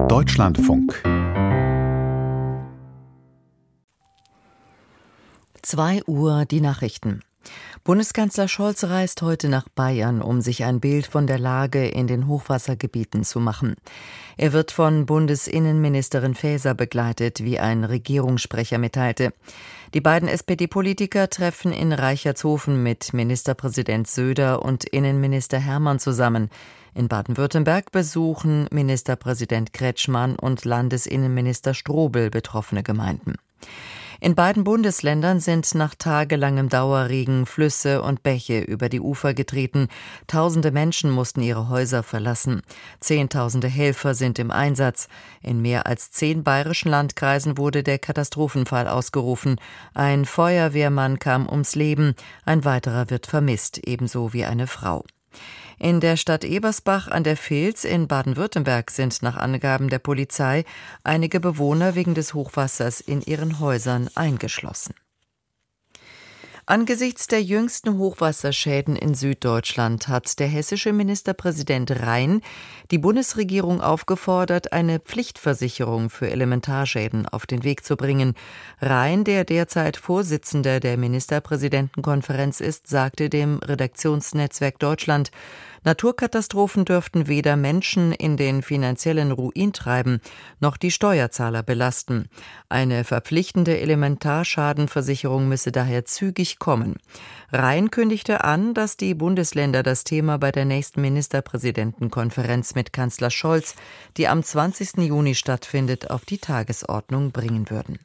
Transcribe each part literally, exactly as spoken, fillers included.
Deutschlandfunk. zwei Uhr die Nachrichten. Bundeskanzler Scholz reist heute nach Bayern, um sich ein Bild von der Lage in den Hochwassergebieten zu machen. Er wird von Bundesinnenministerin Faeser begleitet, wie ein Regierungssprecher mitteilte. Die beiden S P D-Politiker treffen in Reichertshofen mit Ministerpräsident Söder und Innenminister Hermann zusammen. In Baden-Württemberg besuchen Ministerpräsident Kretschmann und Landesinnenminister Strobel betroffene Gemeinden. In beiden Bundesländern sind nach tagelangem Dauerregen Flüsse und Bäche über die Ufer getreten. Tausende Menschen mussten ihre Häuser verlassen. Zehntausende Helfer sind im Einsatz. In mehr als zehn bayerischen Landkreisen wurde der Katastrophenfall ausgerufen. Ein Feuerwehrmann kam ums Leben, ein weiterer wird vermisst, ebenso wie eine Frau. In der Stadt Ebersbach an der Vils in Baden-Württemberg sind nach Angaben der Polizei einige Bewohner wegen des Hochwassers in ihren Häusern eingeschlossen. Angesichts der jüngsten Hochwasserschäden in Süddeutschland hat der hessische Ministerpräsident Rhein die Bundesregierung aufgefordert, eine Pflichtversicherung für Elementarschäden auf den Weg zu bringen. Rhein, der derzeit Vorsitzender der Ministerpräsidentenkonferenz ist, sagte dem Redaktionsnetzwerk Deutschland, Naturkatastrophen dürften weder Menschen in den finanziellen Ruin treiben, noch die Steuerzahler belasten. Eine verpflichtende Elementarschadenversicherung müsse daher zügig kommen. Rhein kündigte an, dass die Bundesländer das Thema bei der nächsten Ministerpräsidentenkonferenz mit Kanzler Scholz, die am zwanzigsten Juni stattfindet, auf die Tagesordnung bringen würden.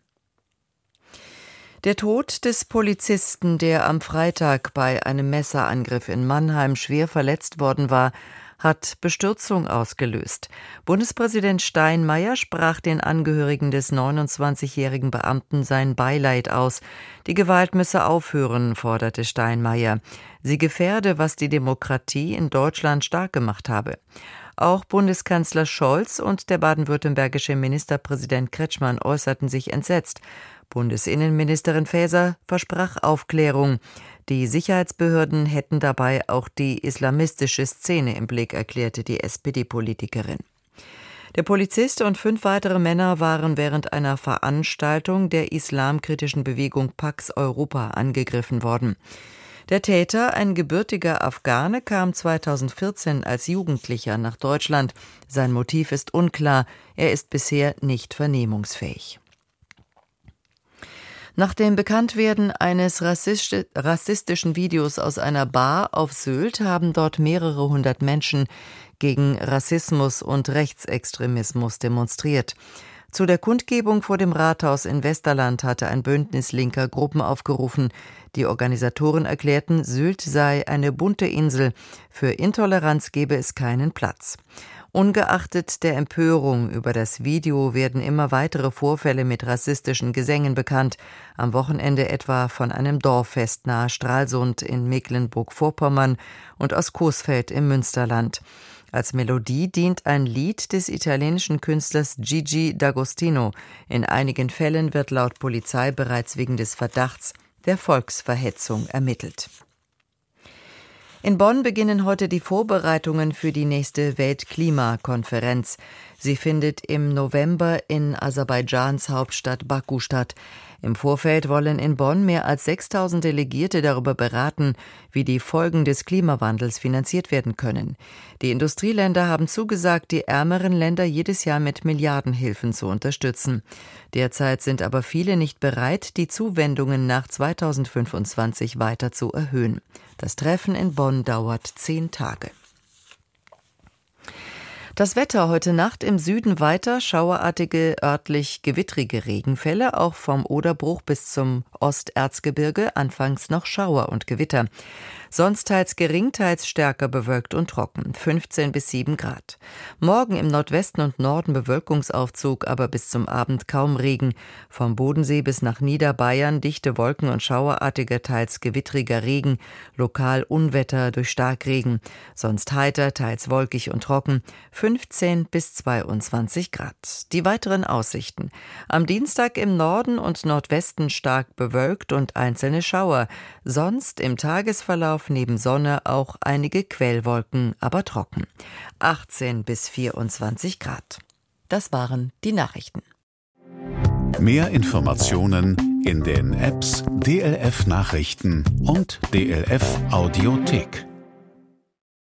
Der Tod des Polizisten, der am Freitag bei einem Messerangriff in Mannheim schwer verletzt worden war, hat Bestürzung ausgelöst. Bundespräsident Steinmeier sprach den Angehörigen des neunundzwanzigjährigen Beamten sein Beileid aus. Die Gewalt müsse aufhören, forderte Steinmeier. Sie gefährde, was die Demokratie in Deutschland stark gemacht habe. Auch Bundeskanzler Scholz und der baden-württembergische Ministerpräsident Kretschmann äußerten sich entsetzt. Bundesinnenministerin Faeser versprach Aufklärung. Die Sicherheitsbehörden hätten dabei auch die islamistische Szene im Blick, erklärte die S P D-Politikerin. Der Polizist und fünf weitere Männer waren während einer Veranstaltung der islamkritischen Bewegung Pax Europa angegriffen worden. Der Täter, ein gebürtiger Afghane, kam zweitausendvierzehn als Jugendlicher nach Deutschland. Sein Motiv ist unklar, er ist bisher nicht vernehmungsfähig. Nach dem Bekanntwerden eines rassistischen Videos aus einer Bar auf Sylt haben dort mehrere hundert Menschen gegen Rassismus und Rechtsextremismus demonstriert. Zu der Kundgebung vor dem Rathaus in Westerland hatte ein Bündnis linker Gruppen aufgerufen. Die Organisatoren erklärten, Sylt sei eine bunte Insel. Für Intoleranz gebe es keinen Platz. Ungeachtet der Empörung über das Video werden immer weitere Vorfälle mit rassistischen Gesängen bekannt. Am Wochenende etwa von einem Dorffest nahe Stralsund in Mecklenburg-Vorpommern und aus Coesfeld im Münsterland. Als Melodie dient ein Lied des italienischen Künstlers Gigi D'Agostino. In einigen Fällen wird laut Polizei bereits wegen des Verdachts der Volksverhetzung ermittelt. In Bonn beginnen heute die Vorbereitungen für die nächste Weltklimakonferenz. Sie findet im November in Aserbaidschans Hauptstadt Baku statt. Im Vorfeld wollen in Bonn mehr als sechstausend Delegierte darüber beraten, wie die Folgen des Klimawandels finanziert werden können. Die Industrieländer haben zugesagt, die ärmeren Länder jedes Jahr mit Milliardenhilfen zu unterstützen. Derzeit sind aber viele nicht bereit, die Zuwendungen nach zweitausendfünfundzwanzig weiter zu erhöhen. Das Treffen in Bonn dauert zehn Tage. Das Wetter heute Nacht im Süden weiter, schauerartige, örtlich gewittrige Regenfälle, auch vom Oderbruch bis zum Osterzgebirge, anfangs noch Schauer und Gewitter. Sonst teils gering, teils stärker bewölkt und trocken, fünfzehn bis sieben Grad. Morgen im Nordwesten und Norden Bewölkungsaufzug, aber bis zum Abend kaum Regen. Vom Bodensee bis nach Niederbayern dichte Wolken und schauerartiger, teils gewittriger Regen, lokal Unwetter durch Starkregen. Sonst heiter, teils wolkig und trocken, fünfzehn bis zweiundzwanzig Grad. Die weiteren Aussichten. Am Dienstag im Norden und Nordwesten stark bewölkt und einzelne Schauer. Sonst im Tagesverlauf neben Sonne auch einige Quellwolken, aber trocken. achtzehn bis vierundzwanzig Grad. Das waren die Nachrichten. Mehr Informationen in den Apps D L F Nachrichten und D L F Audiothek.